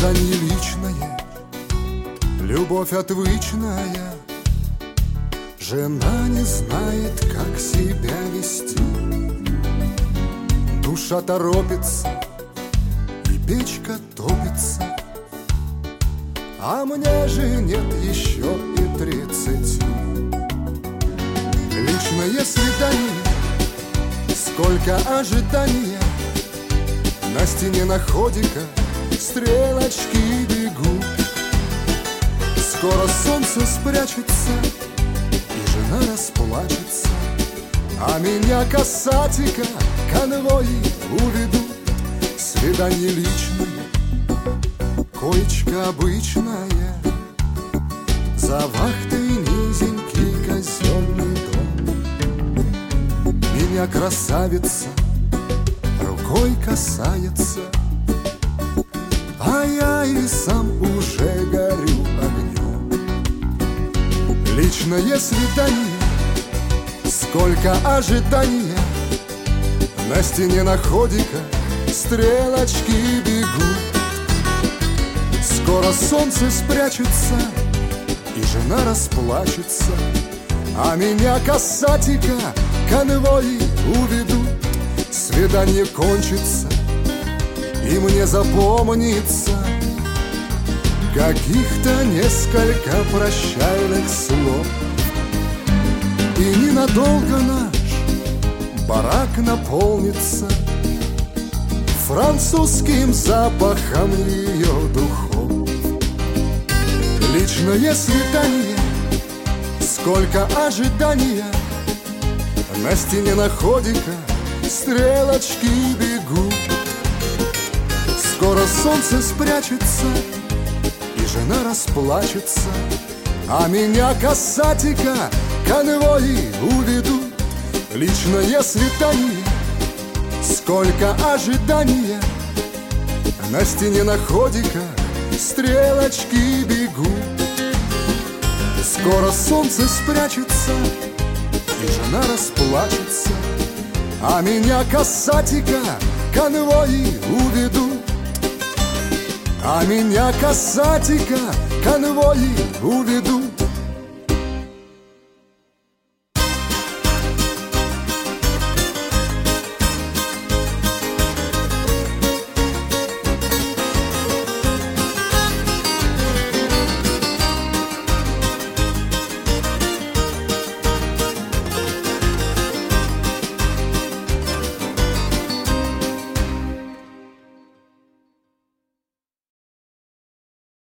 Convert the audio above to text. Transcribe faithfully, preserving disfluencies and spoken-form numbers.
Свидание личное, любовь отвычная. Жена не знает, как себя вести. Душа торопится, и печка топится, а мне же нет еще и тридцати. Личное свидание, сколько ожидания. На стене находика стрелочки бегут. Скоро солнце спрячется, и жена расплачется, а меня касатика конвои уведут. Свидание личное, коечка обычная, за вахтой низенький казенный дом. Меня красавица рукой касается, а я и сам уже горю огнем. Личное свидание, сколько ожидания. На стене находика стрелочки бегут. Скоро солнце спрячется, и жена расплачется, а меня касатика конвои уведут. Свидание кончится, и мне запомнится каких-то несколько прощальных слов. И ненадолго наш барак наполнится французским запахом ее духов. Личное свидание, сколько ожидания. На стене находика стрелочки бегут. Скоро солнце спрячется, и жена расплачется, а меня касатика конвои уведут. Личное свидание, сколько ожидания. На стене находика стрелочки бегут. Скоро солнце спрячется, и жена расплачется, а меня касатика конвои уведут. А меня касатика конвои уведут.